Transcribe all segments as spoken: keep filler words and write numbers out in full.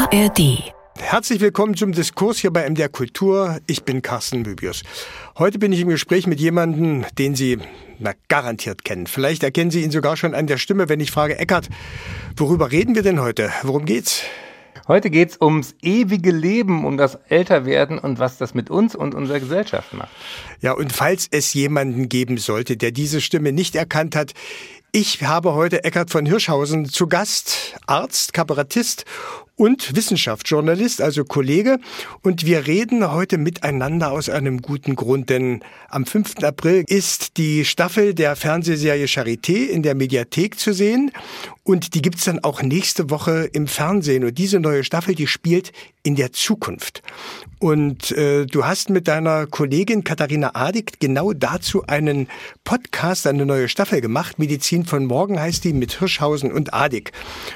A R D. Herzlich willkommen zum Diskurs hier bei M D R Kultur. Ich bin Carsten Möbius. Heute bin ich im Gespräch mit jemandem, den Sie na, garantiert kennen. Vielleicht erkennen Sie ihn sogar schon an der Stimme, wenn ich frage, Eckart, worüber reden wir denn heute? Worum geht's? Heute geht's ums ewige Leben, um das Älterwerden und was das mit uns und unserer Gesellschaft macht. Ja, und falls es jemanden geben sollte, der diese Stimme nicht erkannt hat, ich habe heute Eckart von Hirschhausen zu Gast, Arzt, Kabarettist und Wissenschaftsjournalist, also Kollege. Und wir reden heute miteinander aus einem guten Grund, denn am fünften April ist die Staffel der Fernsehserie Charité in der Mediathek zu sehen. Und die gibt's dann auch nächste Woche im Fernsehen. Und diese neue Staffel, die spielt in der Zukunft. Und äh, du hast mit deiner Kollegin Katharina Adick genau dazu einen Podcast, eine neue Staffel gemacht. Medizin von morgen heißt die, mit Hirschhausen und Adick.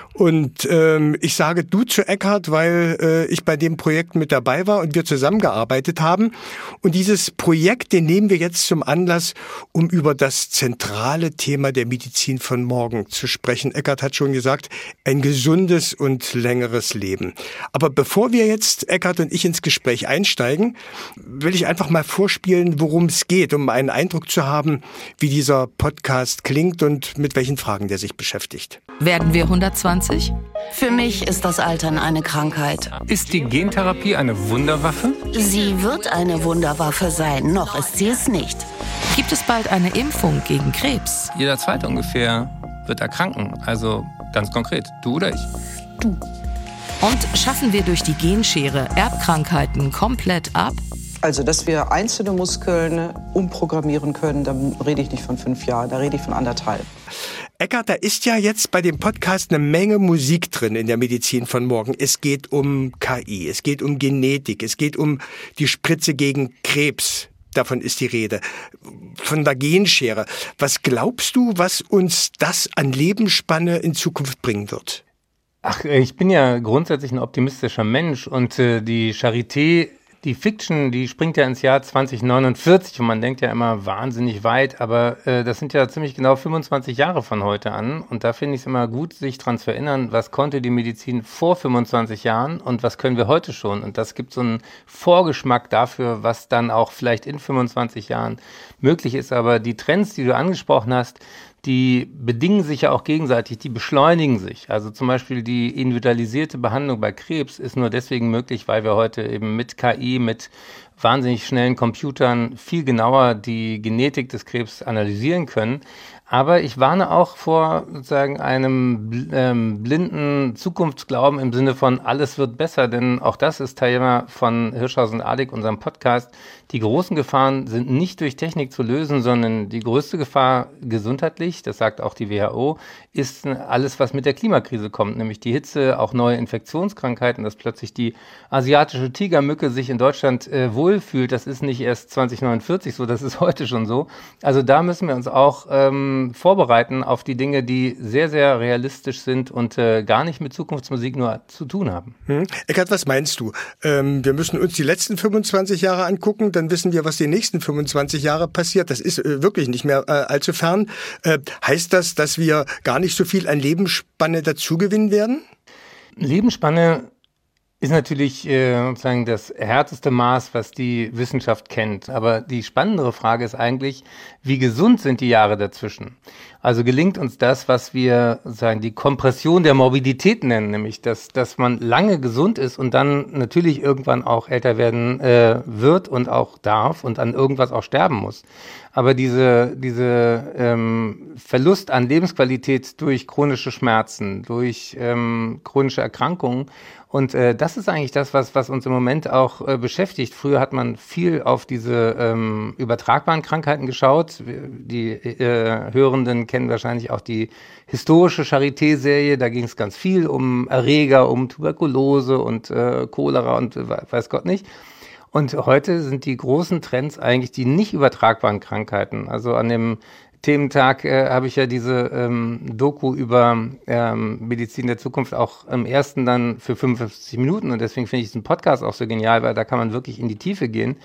Und ähm, ich sage du zu Eckart, weil äh, ich bei dem Projekt mit dabei war und wir zusammengearbeitet haben. Und dieses Projekt, den nehmen wir jetzt zum Anlass, um über das zentrale Thema der Medizin von morgen zu sprechen. Eckart hat schon gesagt, ein gesundes und längeres Leben. Aber bevor wir jetzt, Eckart und ich, ins Gespräch einsteigen, will ich einfach mal vorspielen, worum es geht, um einen Eindruck zu haben, wie dieser Podcast klingt und mit welchen Fragen der sich beschäftigt. Werden wir hundertzwanzig? Für mich ist das Altern eine Krankheit. Ist die Gentherapie eine Wunderwaffe? Sie wird eine Wunderwaffe sein, noch ist sie es nicht. Gibt es bald eine Impfung gegen Krebs? Jeder Zweite ungefähr wird erkranken. Also ganz konkret, du oder ich? Du. Und schaffen wir durch die Genschere Erbkrankheiten komplett ab? Also, dass wir einzelne Muskeln umprogrammieren können, da rede ich nicht von fünf Jahren, da rede ich von anderthalb. Eckart, da ist ja jetzt bei dem Podcast eine Menge Musik drin in der Medizin von morgen. Es geht um K I, es geht um Genetik, es geht um die Spritze gegen Krebs. Davon ist die Rede. Von der Genschere. Was glaubst du, was uns das an Lebensspanne in Zukunft bringen wird? Ach, ich bin ja grundsätzlich ein optimistischer Mensch und äh, die Charité, die Fiction, die springt ja ins Jahr zwanzig neunundvierzig und man denkt ja immer wahnsinnig weit, aber äh, das sind ja ziemlich genau fünfundzwanzig Jahre von heute an und da finde ich es immer gut, sich dran zu erinnern, was konnte die Medizin vor fünfundzwanzig Jahren und was können wir heute schon, und das gibt so einen Vorgeschmack dafür, was dann auch vielleicht in fünfundzwanzig Jahren möglich ist, aber die Trends, die du angesprochen hast, die bedingen sich ja auch gegenseitig, die beschleunigen sich. Also zum Beispiel die individualisierte Behandlung bei Krebs ist nur deswegen möglich, weil wir heute eben mit K I, mit wahnsinnig schnellen Computern viel genauer die Genetik des Krebs analysieren können. Aber ich warne auch vor sozusagen einem ähm, blinden Zukunftsglauben im Sinne von alles wird besser, denn auch das ist Thema von Hirschhausen und Adick, unserem Podcast. Die großen Gefahren sind nicht durch Technik zu lösen, sondern die größte Gefahr gesundheitlich, das sagt auch die W H O, ist alles, was mit der Klimakrise kommt, nämlich die Hitze, auch neue Infektionskrankheiten, dass plötzlich die asiatische Tigermücke sich in Deutschland äh, wohlfühlt. Das ist nicht erst zwanzig neunundvierzig so, das ist heute schon so. Also da müssen wir uns auch ähm, vorbereiten auf die Dinge, die sehr, sehr realistisch sind und äh, gar nicht mit Zukunftsmusik nur zu tun haben. Hm. Eckart, was meinst du? Ähm, wir müssen uns die letzten fünfundzwanzig Jahre angucken, dann wissen wir, was die nächsten fünfundzwanzig Jahre passiert. Das ist äh, wirklich nicht mehr äh, allzu fern. Äh, heißt das, dass wir gar nicht so viel an Lebensspanne dazugewinnen werden? Lebensspanne ist natürlich äh, sozusagen das härteste Maß, was die Wissenschaft kennt. Aber die spannendere Frage ist eigentlich, wie gesund sind die Jahre dazwischen? Also gelingt uns das, was wir sozusagen die Kompression der Morbidität nennen, nämlich dass, dass man lange gesund ist und dann natürlich irgendwann auch älter werden äh, wird und auch darf und an irgendwas auch sterben muss. Aber diese, diese ähm, Verlust an Lebensqualität durch chronische Schmerzen, durch ähm, chronische Erkrankungen, und äh, das ist eigentlich das, was, was uns im Moment auch äh, beschäftigt. Früher hat man viel auf diese ähm, übertragbaren Krankheiten geschaut. Die äh, Hörenden kennen wahrscheinlich auch die historische Charité-Serie. Da ging es ganz viel um Erreger, um Tuberkulose und äh, Cholera und äh, weiß Gott nicht. Und heute sind die großen Trends eigentlich die nicht übertragbaren Krankheiten. Also an dem Thementag äh, habe ich ja diese ähm, Doku über ähm, Medizin der Zukunft auch im ersten dann für fünfundfünfzig Minuten, und deswegen finde ich diesen Podcast auch so genial, weil da kann man wirklich in die Tiefe gehen.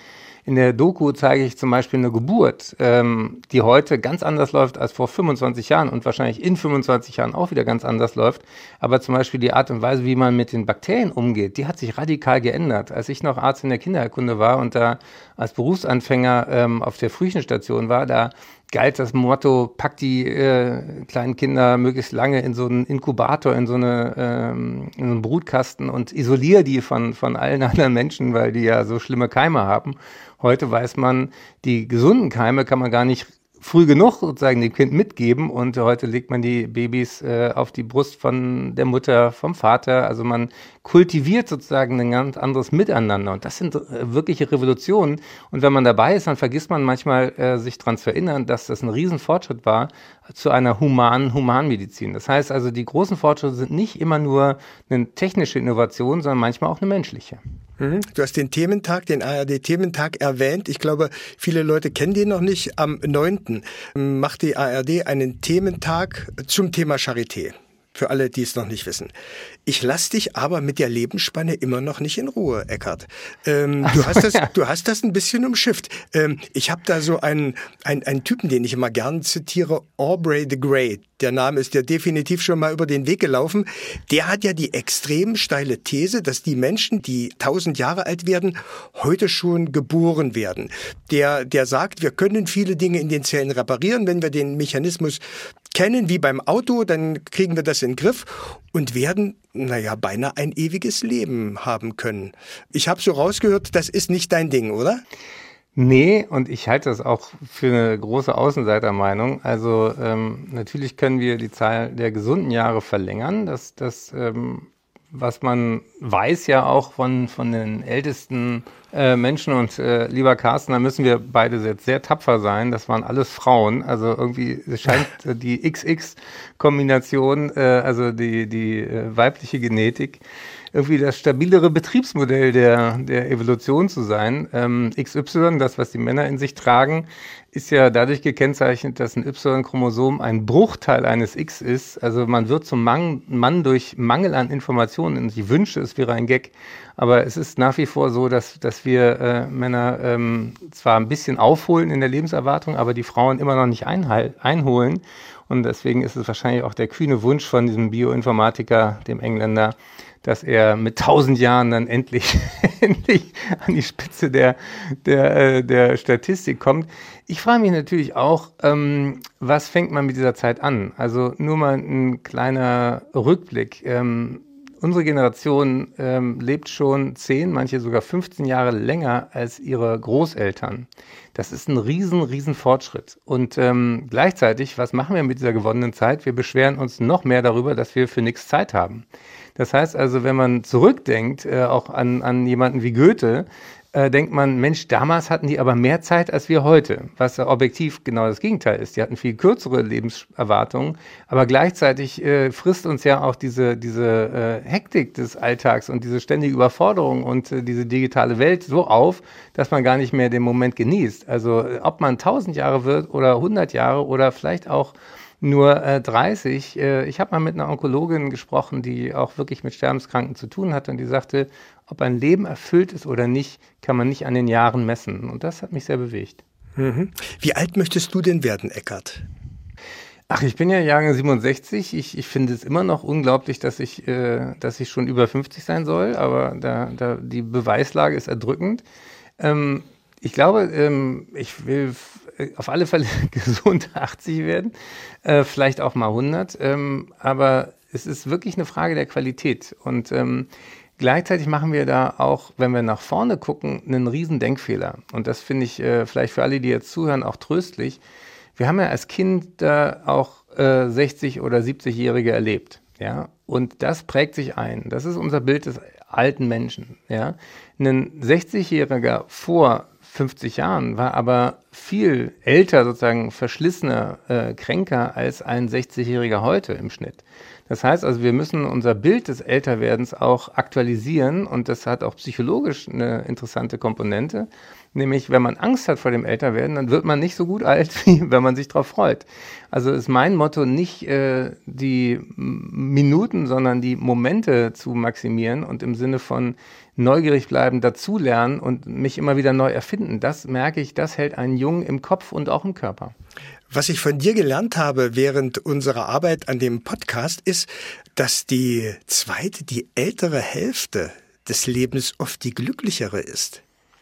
In der Doku zeige ich zum Beispiel eine Geburt, ähm, die heute ganz anders läuft als vor fünfundzwanzig Jahren und wahrscheinlich in fünfundzwanzig Jahren auch wieder ganz anders läuft. Aber zum Beispiel die Art und Weise, wie man mit den Bakterien umgeht, die hat sich radikal geändert. Als ich noch Arzt in der Kinderheilkunde war und da als Berufsanfänger ähm, auf der Frühchenstation war, da galt das Motto, pack die äh, kleinen Kinder möglichst lange in so einen Inkubator, in so, eine, ähm, in so einen Brutkasten und isoliere die von, von allen anderen Menschen, weil die ja so schlimme Keime haben. Heute weiß man, die gesunden Keime kann man gar nicht früh genug sozusagen dem Kind mitgeben und heute legt man die Babys äh, auf die Brust von der Mutter, vom Vater. Also man kultiviert sozusagen ein ganz anderes Miteinander und das sind äh, wirkliche Revolutionen. Und wenn man dabei ist, dann vergisst man manchmal, äh, sich daran zu erinnern, dass das ein Riesenfortschritt war zu einer humanen Humanmedizin. Das heißt also, die großen Fortschritte sind nicht immer nur eine technische Innovation, sondern manchmal auch eine menschliche. Du hast den Thementag, den A R D-Thementag erwähnt. Ich glaube, viele Leute kennen den noch nicht. Am neunten macht die A R D einen Thementag zum Thema Charité. Für alle, die es noch nicht wissen. Ich lasse dich aber mit der Lebensspanne immer noch nicht in Ruhe, Eckhard. Ähm, du, hast das, du hast das ein bisschen umschifft. Ähm, ich habe da so einen, einen, einen Typen, den ich immer gern zitiere, Aubrey the Great. Der Name ist ja definitiv schon mal über den Weg gelaufen. Der hat ja die extrem steile These, dass die Menschen, die tausend Jahre alt werden, heute schon geboren werden. Der, der sagt, wir können viele Dinge in den Zellen reparieren, wenn wir den Mechanismus kennen, wie beim Auto, dann kriegen wir das in den Griff und werden, naja, beinahe ein ewiges Leben haben können. Ich habe so rausgehört, das ist nicht dein Ding, oder? Nee, und ich halte das auch für eine große Außenseitermeinung. Also ähm, natürlich können wir die Zahl der gesunden Jahre verlängern. Das, das ähm, was man weiß ja auch von, von den ältesten äh, Menschen. Und äh, lieber Carsten, da müssen wir beide jetzt sehr tapfer sein. Das waren alles Frauen. Also irgendwie scheint die X X-Kombination, äh, also die, die äh, weibliche Genetik, irgendwie das stabilere Betriebsmodell der, der Evolution zu sein. Ähm, X Y, das, was die Männer in sich tragen, ist ja dadurch gekennzeichnet, dass ein Y-Chromosom ein Bruchteil eines X ist. Also man wird zum Mann, Mann durch Mangel an Informationen. Und ich wünschte, es wäre ein Gag. Aber es ist nach wie vor so, dass, dass wir äh, Männer ähm, zwar ein bisschen aufholen in der Lebenserwartung, aber die Frauen immer noch nicht einhal- einholen. Und deswegen ist es wahrscheinlich auch der kühne Wunsch von diesem Bioinformatiker, dem Engländer, dass er mit tausend Jahren dann endlich, endlich an die Spitze der, der, äh, der Statistik kommt. Ich frage mich natürlich auch, ähm, was fängt man mit dieser Zeit an? Also nur mal ein kleiner Rückblick. Ähm, unsere Generation ähm, lebt schon zehn, manche sogar fünfzehn Jahre länger als ihre Großeltern. Das ist ein riesen, riesen Fortschritt. Und ähm, gleichzeitig, was machen wir mit dieser gewonnenen Zeit? Wir beschweren uns noch mehr darüber, dass wir für nichts Zeit haben. Das heißt also, wenn man zurückdenkt, äh, auch an, an jemanden wie Goethe, äh, denkt man, Mensch, damals hatten die aber mehr Zeit als wir heute, was ja objektiv genau das Gegenteil ist. Die hatten viel kürzere Lebenserwartungen, aber gleichzeitig äh, frisst uns ja auch diese, diese äh, Hektik des Alltags und diese ständige Überforderung und äh, diese digitale Welt so auf, dass man gar nicht mehr den Moment genießt. Also äh, ob man tausend Jahre wird oder hundert Jahre oder vielleicht auch nur äh, dreißig. Äh, ich habe mal mit einer Onkologin gesprochen, die auch wirklich mit Sterbenskranken zu tun hat und die sagte, ob ein Leben erfüllt ist oder nicht, kann man nicht an den Jahren messen. Und das hat mich sehr bewegt. Mhm. Wie alt möchtest du denn werden, Eckhard? Ach, ich bin ja Jahrgang siebenundsechzig. Ich, ich finde es immer noch unglaublich, dass ich, äh, dass ich schon über fünfzig sein soll, aber da, da, die Beweislage ist erdrückend. Ähm, ich glaube, ähm, ich will auf alle Fälle gesund achtzig werden, äh, vielleicht auch mal hundert, ähm, aber es ist wirklich eine Frage der Qualität und ähm, gleichzeitig machen wir da auch, wenn wir nach vorne gucken, einen riesen Denkfehler und das finde ich äh, vielleicht für alle, die jetzt zuhören, auch tröstlich. Wir haben ja als Kind äh, auch äh, sechzig- oder siebzigjährige erlebt, ja, und das prägt sich ein. Das ist unser Bild des alten Menschen, ja. Ein sechzigjähriger vor fünfzig Jahren war aber viel älter, sozusagen verschlissener, äh, kränker als ein sechzigjähriger heute im Schnitt. Das heißt also, wir müssen unser Bild des Älterwerdens auch aktualisieren und das hat auch psychologisch eine interessante Komponente. Nämlich, wenn man Angst hat vor dem Älterwerden, dann wird man nicht so gut alt, wie wenn man sich darauf freut. Also ist mein Motto nicht äh, die Minuten, sondern die Momente zu maximieren und im Sinne von neugierig bleiben, dazulernen und mich immer wieder neu erfinden. Das merke ich, das hält einen jung im Kopf und auch im Körper. Was ich von dir gelernt habe während unserer Arbeit an dem Podcast ist, dass die zweite, die ältere Hälfte des Lebens oft die glücklichere ist.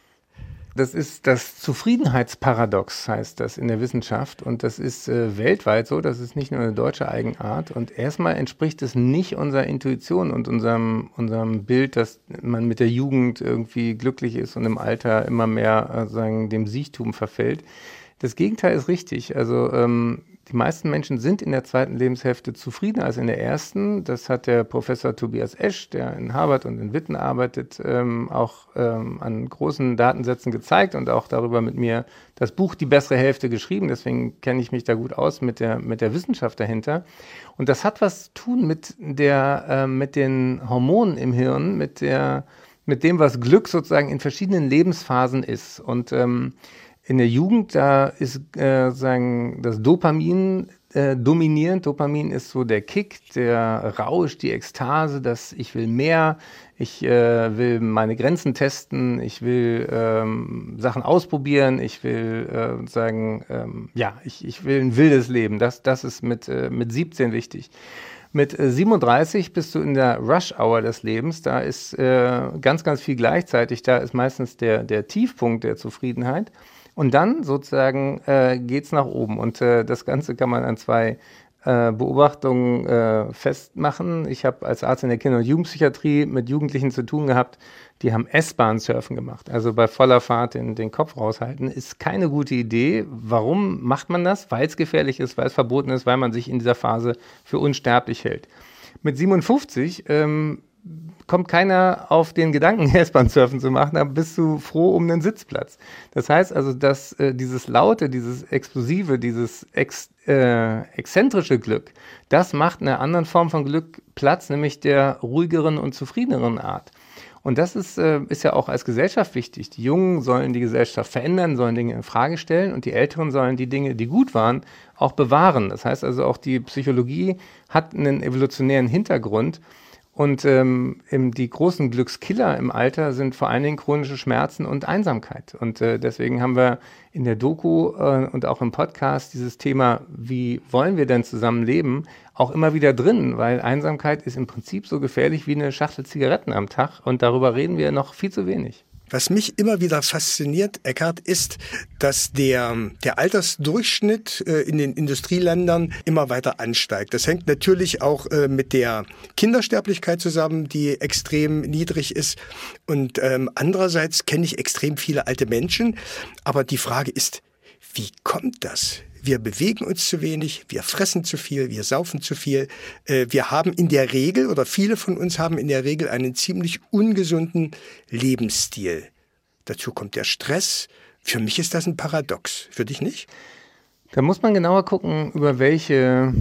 Das ist das Zufriedenheitsparadox, heißt das in der Wissenschaft. Und das ist äh, weltweit so, das ist nicht nur eine deutsche Eigenart. Und erstmal entspricht es nicht unserer Intuition und unserem, unserem Bild, dass man mit der Jugend irgendwie glücklich ist und im Alter immer mehr äh, sagen, dem Siechtum verfällt. Das Gegenteil ist richtig. Also ähm, die meisten Menschen sind in der zweiten Lebenshälfte zufriedener als in der ersten. Das hat der Professor Tobias Esch, der in Harvard und in Witten arbeitet, ähm, auch ähm, an großen Datensätzen gezeigt und auch darüber mit mir das Buch Die bessere Hälfte geschrieben. Deswegen kenne ich mich da gut aus mit der, mit der Wissenschaft dahinter. Und das hat was zu tun mit, der, äh, mit den Hormonen im Hirn, mit, der, mit dem, was Glück sozusagen in verschiedenen Lebensphasen ist. Und ähm, in der Jugend, da ist äh, sagen, das Dopamin äh, dominierend. Dopamin ist so der Kick, der Rausch, die Ekstase, dass ich will mehr, ich äh, will meine Grenzen testen, ich will ähm, Sachen ausprobieren, ich will äh, sagen, ähm, ja, ich, ich will ein wildes Leben. Das, das ist mit, äh, mit siebzehn wichtig. Mit äh, siebenunddreißig bist du in der Rush-Hour des Lebens. Da ist äh, ganz, ganz viel gleichzeitig. Da ist meistens der, der Tiefpunkt der Zufriedenheit. Und dann sozusagen äh, geht's nach oben. Und äh, das Ganze kann man an zwei äh, Beobachtungen äh, festmachen. Ich habe als Arzt in der Kinder- und Jugendpsychiatrie mit Jugendlichen zu tun gehabt, die haben S-Bahn-Surfen gemacht. Also bei voller Fahrt den, den Kopf raushalten. Ist keine gute Idee. Warum macht man das? Weil es gefährlich ist, weil es verboten ist, weil man sich in dieser Phase für unsterblich hält. Mit siebenundfünfzig ähm, kommt keiner auf den Gedanken, S-Bahn-Surfen zu machen, dann bist du froh um einen Sitzplatz. Das heißt also, dass äh, dieses Laute, dieses Explosive, dieses ex, äh, exzentrische Glück, das macht einer anderen Form von Glück Platz, nämlich der ruhigeren und zufriedeneren Art. Und das ist, äh, ist ja auch als Gesellschaft wichtig. Die Jungen sollen die Gesellschaft verändern, sollen Dinge in Frage stellen und die Älteren sollen die Dinge, die gut waren, auch bewahren. Das heißt also, auch die Psychologie hat einen evolutionären Hintergrund. Und ähm, die großen Glückskiller im Alter sind vor allen Dingen chronische Schmerzen und Einsamkeit. Und äh, deswegen haben wir in der Doku äh, und auch im Podcast dieses Thema, wie wollen wir denn zusammen leben, auch immer wieder drin, weil Einsamkeit ist im Prinzip so gefährlich wie eine Schachtel Zigaretten am Tag und darüber reden wir noch viel zu wenig. Was mich immer wieder fasziniert, Eckhard, ist, dass der, der Altersdurchschnitt äh, in den Industrieländern immer weiter ansteigt. Das hängt natürlich auch äh, mit der Kindersterblichkeit zusammen, die extrem niedrig ist. Und ähm, andererseits kenne ich extrem viele alte Menschen. Aber die Frage ist, wie kommt das? Wir bewegen uns zu wenig, wir fressen zu viel, wir saufen zu viel. Wir haben in der Regel, oder viele von uns haben in der Regel einen ziemlich ungesunden Lebensstil. Dazu kommt der Stress. Für mich ist das ein Paradox. Für dich nicht? Da muss man genauer gucken, über welche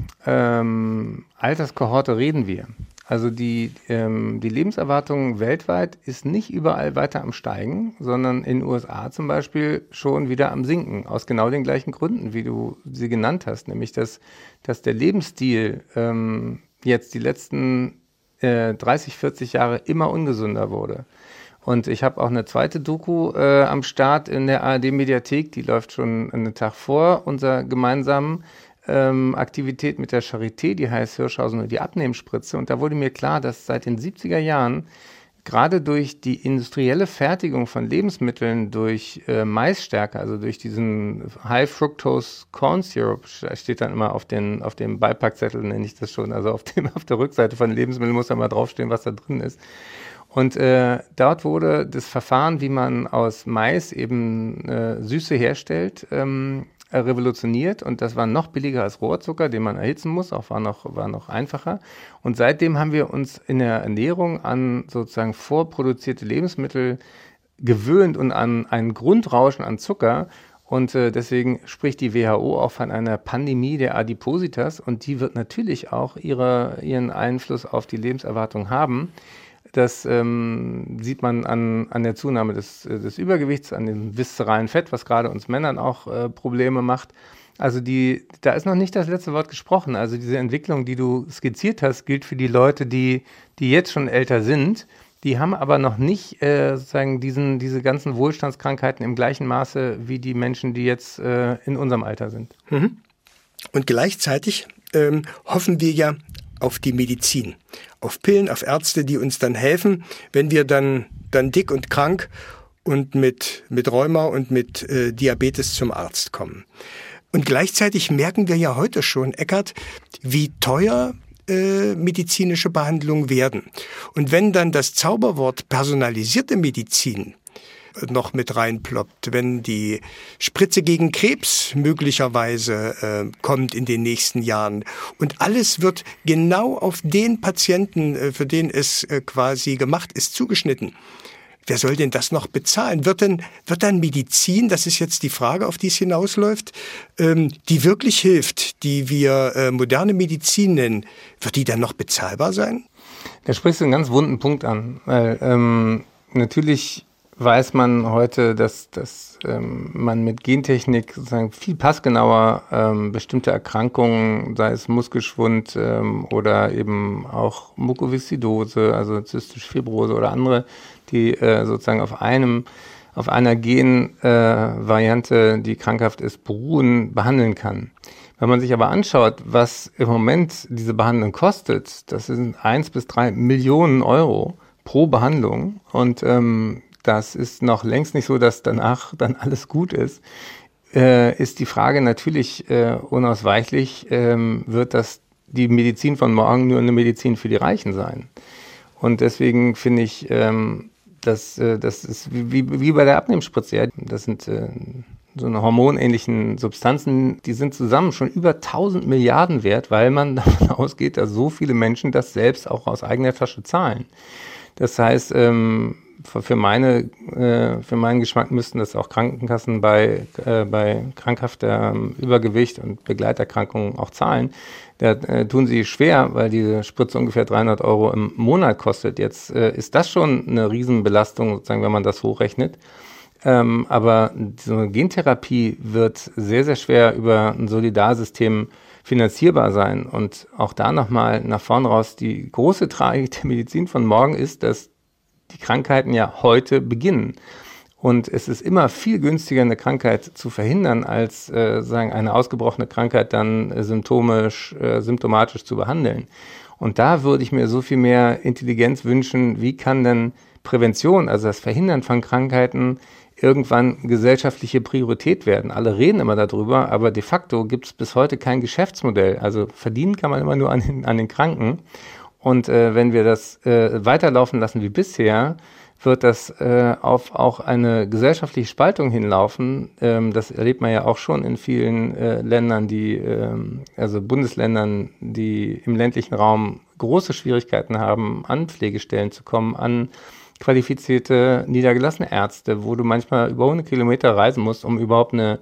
ähm, Alterskohorte reden wir. Also die, ähm, die Lebenserwartung weltweit ist nicht überall weiter am Steigen, sondern in den U S A zum Beispiel schon wieder am Sinken, aus genau den gleichen Gründen, wie du sie genannt hast, nämlich dass, dass der Lebensstil ähm, jetzt die letzten äh, dreißig, vierzig Jahre immer ungesünder wurde. Und ich habe auch eine zweite Doku äh, am Start in der A R D-Mediathek, die läuft schon einen Tag vor unserer gemeinsamen Ähm, Aktivität mit der Charité, die heißt Hirschhausen und die Abnehmspritze. Und da wurde mir klar, dass seit den siebziger Jahren gerade durch die industrielle Fertigung von Lebensmitteln durch äh, Maisstärke, also durch diesen High Fructose Corn Syrup, steht dann immer auf, den, auf dem Beipackzettel, nenne ich das schon, also auf, dem, auf der Rückseite von Lebensmitteln muss da mal draufstehen, was da drin ist. Und äh, dort wurde das Verfahren, wie man aus Mais eben äh, Süße herstellt, ähm, revolutioniert, und das war noch billiger als Rohrzucker, den man erhitzen muss, auch war noch, war noch einfacher. Und seitdem haben wir uns in der Ernährung an sozusagen vorproduzierte Lebensmittel gewöhnt und an ein Grundrauschen an Zucker. Und äh, deswegen spricht die W H O auch von einer Pandemie der Adipositas, und die wird natürlich auch ihre, ihren Einfluss auf die Lebenserwartung haben. Das ähm, sieht man an, an der Zunahme des, des Übergewichts, an dem viszeralen Fett, was gerade uns Männern auch äh, Probleme macht. Also die, da ist noch nicht das letzte Wort gesprochen. Also diese Entwicklung, die du skizziert hast, gilt für die Leute, die, die jetzt schon älter sind. Die haben aber noch nicht äh, sozusagen diesen, diese ganzen Wohlstandskrankheiten im gleichen Maße wie die Menschen, die jetzt äh, in unserem Alter sind. Mhm. Und gleichzeitig ähm, hoffen wir ja auf die Medizin, auf Pillen, auf Ärzte, die uns dann helfen, wenn wir dann, dann dick und krank und mit, mit Rheuma und mit äh, Diabetes zum Arzt kommen. Und gleichzeitig merken wir ja heute schon, Eckhard, wie teuer äh, medizinische Behandlungen werden. Und wenn dann das Zauberwort personalisierte Medizin noch mit reinploppt, wenn die Spritze gegen Krebs möglicherweise äh, kommt in den nächsten Jahren und alles wird genau auf den Patienten, äh, für den es äh, quasi gemacht ist, zugeschnitten. Wer soll denn das noch bezahlen? Wird denn, wird dann Medizin, das ist jetzt die Frage, auf die es hinausläuft, ähm, die wirklich hilft, die wir äh, moderne Medizin nennen, wird die dann noch bezahlbar sein? Da sprichst du einen ganz wunden Punkt an, weil ähm, natürlich weiß man heute, dass, dass ähm, man mit Gentechnik sozusagen viel passgenauer ähm, bestimmte Erkrankungen, sei es Muskelschwund ähm, oder eben auch Mukoviszidose, also zystische Fibrose oder andere, die äh, sozusagen auf einem, auf einer Genvariante, äh, die krankhaft ist, beruhen, behandeln kann. Wenn man sich aber anschaut, was im Moment diese Behandlung kostet, das sind eins bis drei Millionen Euro pro Behandlung und ähm, das ist noch längst nicht so, dass danach dann alles gut ist, äh, ist die Frage natürlich äh, unausweichlich, ähm, wird das die Medizin von morgen nur eine Medizin für die Reichen sein? Und deswegen finde ich, ähm, dass äh, das ist wie, wie bei der Abnehmspritze. Ja? Das sind äh, so eine hormonähnlichen Substanzen, die sind zusammen schon über tausend Milliarden wert, weil man davon ausgeht, dass so viele Menschen das selbst auch aus eigener Tasche zahlen. Das heißt, ähm, für meine, äh, für meinen Geschmack müssten das auch Krankenkassen bei, äh, bei krankhaftem Übergewicht und Begleiterkrankungen auch zahlen. Da äh, tun sie schwer, weil diese Spritze ungefähr dreihundert Euro im Monat kostet. Jetzt äh, ist das schon eine Riesenbelastung, sozusagen, wenn man das hochrechnet. Ähm, aber so eine Gentherapie wird sehr, sehr schwer über ein Solidarsystem finanzierbar sein. Und auch da nochmal nach vorn raus, die große Tragik der Medizin von morgen ist, dass die Krankheiten ja heute beginnen. Und es ist immer viel günstiger, eine Krankheit zu verhindern, als äh, sagen, eine ausgebrochene Krankheit dann äh, symptomisch, äh, symptomatisch zu behandeln. Und da würde ich mir so viel mehr Intelligenz wünschen, wie kann denn Prävention, also das Verhindern von Krankheiten, irgendwann gesellschaftliche Priorität werden. Alle reden immer darüber, aber de facto gibt es bis heute kein Geschäftsmodell. Also verdienen kann man immer nur an den, an den Kranken. Und äh, wenn wir das äh, weiterlaufen lassen wie bisher, wird das äh, auf auch eine gesellschaftliche Spaltung hinlaufen. Ähm, das erlebt man ja auch schon in vielen äh, Ländern, die, ähm, also Bundesländern, die im ländlichen Raum große Schwierigkeiten haben, an Pflegestellen zu kommen, an qualifizierte, niedergelassene Ärzte, wo du manchmal über hundert Kilometer reisen musst, um überhaupt eine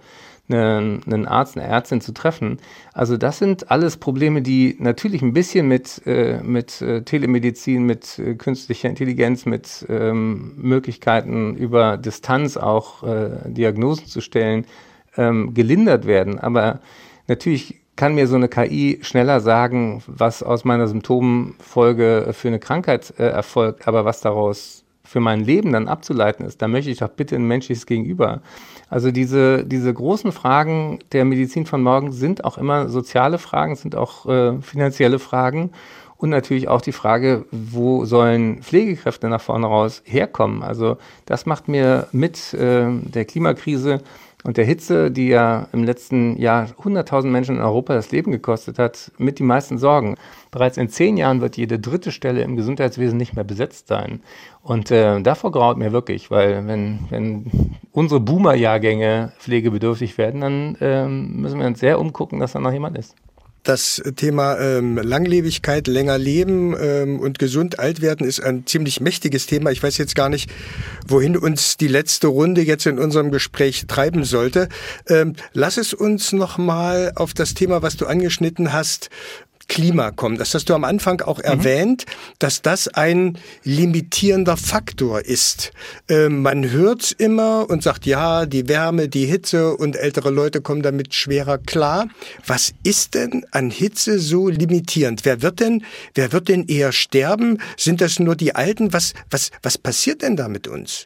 einen Arzt, eine Ärztin zu treffen. Also das sind alles Probleme, die natürlich ein bisschen mit, äh, mit äh, Telemedizin, mit äh, künstlicher Intelligenz, mit ähm, Möglichkeiten über Distanz auch äh, Diagnosen zu stellen, ähm, gelindert werden. Aber natürlich kann mir so eine K I schneller sagen, was aus meiner Symptomfolge für eine Krankheit äh, erfolgt, aber was daraus für mein Leben dann abzuleiten ist, da möchte ich doch bitte ein menschliches Gegenüber. Also diese, diese großen Fragen der Medizin von morgen sind auch immer soziale Fragen, sind auch äh, finanzielle Fragen und natürlich auch die Frage, wo sollen Pflegekräfte nach vorne raus herkommen? Also das macht mir mit äh, der Klimakrise und der Hitze, die ja im letzten Jahr hunderttausend Menschen in Europa das Leben gekostet hat, mit die meisten Sorgen. Bereits in zehn Jahren wird jede dritte Stelle im Gesundheitswesen nicht mehr besetzt sein. Und äh, davor graut mir wirklich, weil wenn, wenn unsere Boomer-Jahrgänge pflegebedürftig werden, dann ähm, müssen wir uns sehr umgucken, dass da noch jemand ist. Das Thema ähm, Langlebigkeit, länger leben ähm, und gesund alt werden ist ein ziemlich mächtiges Thema. Ich weiß jetzt gar nicht, wohin uns die letzte Runde jetzt in unserem Gespräch treiben sollte. Ähm, lass es uns noch mal auf das Thema, was du angeschnitten hast, Klima kommen. Das hast du am Anfang auch mhm. erwähnt, dass das ein limitierender Faktor ist. Äh, man hört's immer und sagt, ja, die Wärme, die Hitze und ältere Leute kommen damit schwerer klar. Was ist denn an Hitze so limitierend? Wer wird denn, wer wird denn eher sterben? Sind das nur die Alten? Was, was, was passiert denn da mit uns?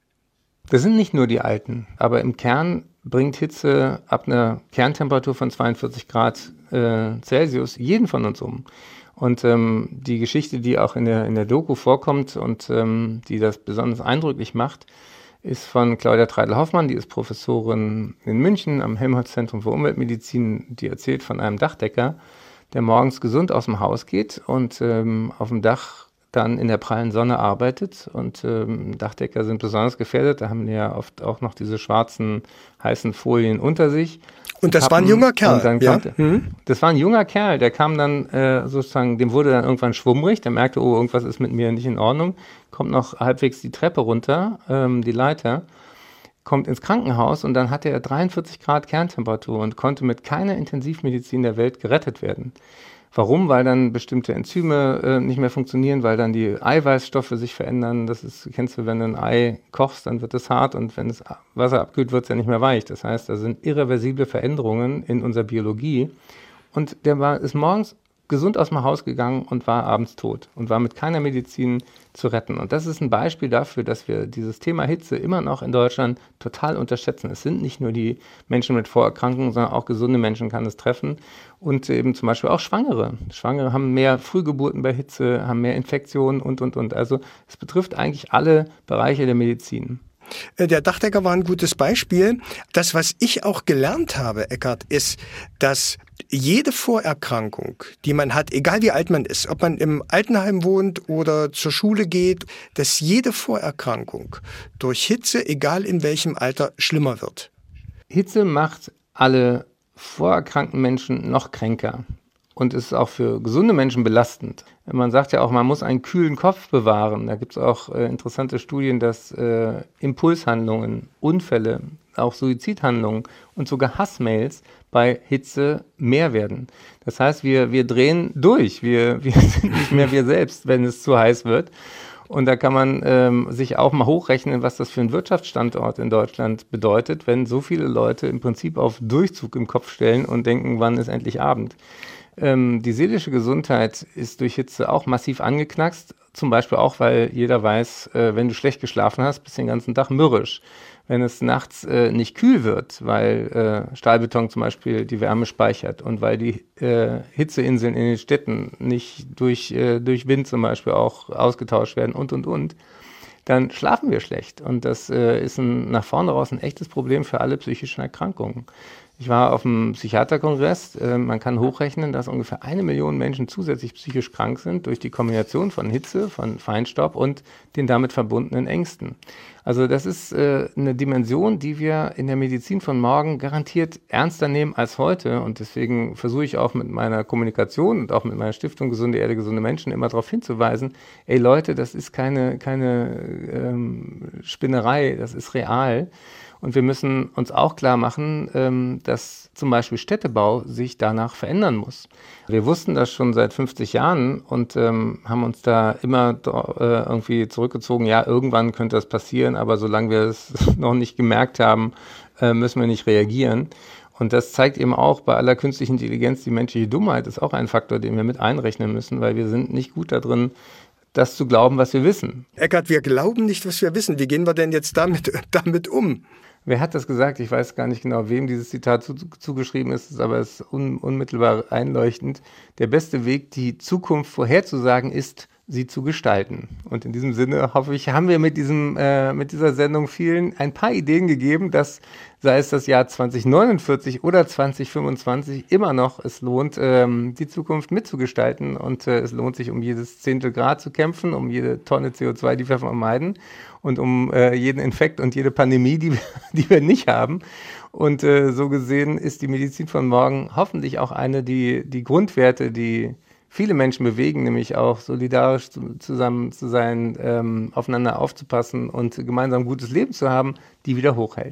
Das sind nicht nur die Alten, aber im Kern bringt Hitze ab einer Kerntemperatur von zweiundvierzig Grad äh, Celsius jeden von uns um. Und ähm, die Geschichte, die auch in der, in der Doku vorkommt und ähm, die das besonders eindrücklich macht, ist von Claudia Treidel-Hoffmann, die ist Professorin in München am Helmholtz-Zentrum für Umweltmedizin. Die erzählt von einem Dachdecker, der morgens gesund aus dem Haus geht und ähm, auf dem Dach dann in der prallen Sonne arbeitet. Und ähm, Dachdecker sind besonders gefährdet, da haben die ja oft auch noch diese schwarzen, heißen Folien unter sich. Und das Pappen, war ein junger Kerl. Dann ja? kommt, hm? Das war ein junger Kerl, der kam dann äh, sozusagen, dem wurde dann irgendwann schwummrig, der merkte, oh, irgendwas ist mit mir nicht in Ordnung, kommt noch halbwegs die Treppe runter, ähm, die Leiter, kommt ins Krankenhaus und dann hatte er dreiundvierzig Grad Kerntemperatur und konnte mit keiner Intensivmedizin der Welt gerettet werden. Warum? Weil dann bestimmte Enzyme äh, nicht mehr funktionieren, weil dann die Eiweißstoffe sich verändern. Das ist, kennst du, wenn du ein Ei kochst, dann wird es hart und wenn das Wasser abkühlt, wird es ja nicht mehr weich. Das heißt, da sind irreversible Veränderungen in unserer Biologie. Und der war, ist morgens gesund aus dem Haus gegangen und war abends tot und war mit keiner Medizin zu retten. Und das ist ein Beispiel dafür, dass wir dieses Thema Hitze immer noch in Deutschland total unterschätzen. Es sind nicht nur die Menschen mit Vorerkrankungen, sondern auch gesunde Menschen kann es treffen und eben zum Beispiel auch Schwangere. Schwangere haben mehr Frühgeburten bei Hitze, haben mehr Infektionen und, und, und. Also es betrifft eigentlich alle Bereiche der Medizin. Der Dachdecker war ein gutes Beispiel. Das, was ich auch gelernt habe, Eckhard, ist, dass jede Vorerkrankung, die man hat, egal wie alt man ist, ob man im Altenheim wohnt oder zur Schule geht, dass jede Vorerkrankung durch Hitze, egal in welchem Alter, schlimmer wird. Hitze macht alle vorerkrankten Menschen noch kränker. Und ist auch für gesunde Menschen belastend. Man sagt ja auch, man muss einen kühlen Kopf bewahren. Da gibt es auch äh, interessante Studien, dass äh, Impulshandlungen, Unfälle, auch Suizidhandlungen und sogar Hassmails bei Hitze mehr werden. Das heißt, wir, wir drehen durch. Wir, wir sind nicht mehr wir selbst, wenn es zu heiß wird. Und da kann man ähm, sich auch mal hochrechnen, was das für einen Wirtschaftsstandort in Deutschland bedeutet, wenn so viele Leute im Prinzip auf Durchzug im Kopf stellen und denken, wann ist endlich Abend. Ähm, die seelische Gesundheit ist durch Hitze auch massiv angeknackst, zum Beispiel auch, weil jeder weiß, äh, wenn du schlecht geschlafen hast, bist du den ganzen Tag mürrisch. Wenn es nachts äh, nicht kühl wird, weil äh, Stahlbeton zum Beispiel die Wärme speichert und weil die äh, Hitzeinseln in den Städten nicht durch, äh, durch Wind zum Beispiel auch ausgetauscht werden und, und, und, dann schlafen wir schlecht. Und das äh, ist ein, nach vorne raus ein echtes Problem für alle psychischen Erkrankungen. Ich war auf einem Psychiaterkongress. Äh, man kann hochrechnen, dass ungefähr eine Million Menschen zusätzlich psychisch krank sind durch die Kombination von Hitze, von Feinstaub und den damit verbundenen Ängsten. Also das ist äh, eine Dimension, die wir in der Medizin von morgen garantiert ernster nehmen als heute. Und deswegen versuche ich auch mit meiner Kommunikation und auch mit meiner Stiftung Gesunde Erde, gesunde Menschen immer darauf hinzuweisen, ey Leute, das ist keine, keine ähm, Spinnerei, das ist real. Und wir müssen uns auch klar machen, ähm, dass zum Beispiel Städtebau sich danach verändern muss. Wir wussten das schon seit fünfzig Jahren und ähm, haben uns da immer äh, irgendwie zurückgezogen, ja, irgendwann könnte das passieren, aber solange wir es noch nicht gemerkt haben, äh, müssen wir nicht reagieren. Und das zeigt eben auch bei aller künstlichen Intelligenz, die menschliche Dummheit ist auch ein Faktor, den wir mit einrechnen müssen, weil wir sind nicht gut da drin, das zu glauben, was wir wissen. Eckhard, wir glauben nicht, was wir wissen. Wie gehen wir denn jetzt damit, damit um? Wer hat das gesagt? Ich weiß gar nicht genau, wem dieses Zitat zu, zugeschrieben ist, aber es ist un, unmittelbar einleuchtend. Der beste Weg, die Zukunft vorherzusagen, ist, sie zu gestalten. Und in diesem Sinne hoffe ich, haben wir mit diesem äh, mit dieser Sendung vielen ein paar Ideen gegeben, dass, sei es das Jahr zwanzig neunundvierzig oder zwanzig fünfundzwanzig, immer noch es lohnt, ähm, die Zukunft mitzugestalten und äh, es lohnt sich, um jedes Zehntel Grad zu kämpfen, um jede Tonne C O zwei, die wir vermeiden und um äh, jeden Infekt und jede Pandemie, die wir, die wir nicht haben. Und äh, so gesehen ist die Medizin von morgen hoffentlich auch eine, die die Grundwerte, die viele Menschen bewegen, nämlich auch solidarisch zu, zusammen zu sein, ähm, aufeinander aufzupassen und gemeinsam ein gutes Leben zu haben, die wieder hochhält.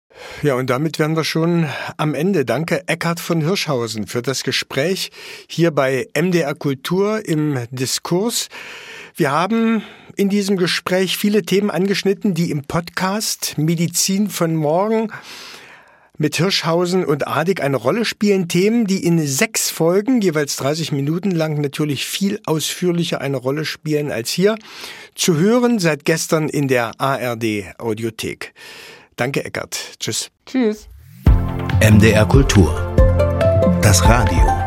Ja, und damit wären wir schon am Ende. Danke, Eckhard von Hirschhausen, für das Gespräch hier bei M D R Kultur im Diskurs. Wir haben in diesem Gespräch viele Themen angeschnitten, die im Podcast Medizin von morgen mit Hirschhausen und Adig eine Rolle spielen. Themen, die in sechs Folgen, jeweils dreißig Minuten lang, natürlich viel ausführlicher eine Rolle spielen als hier. Zu hören seit gestern in der A R D Audiothek. Danke, Eckhard. Tschüss. Tschüss. M D R Kultur. Das Radio.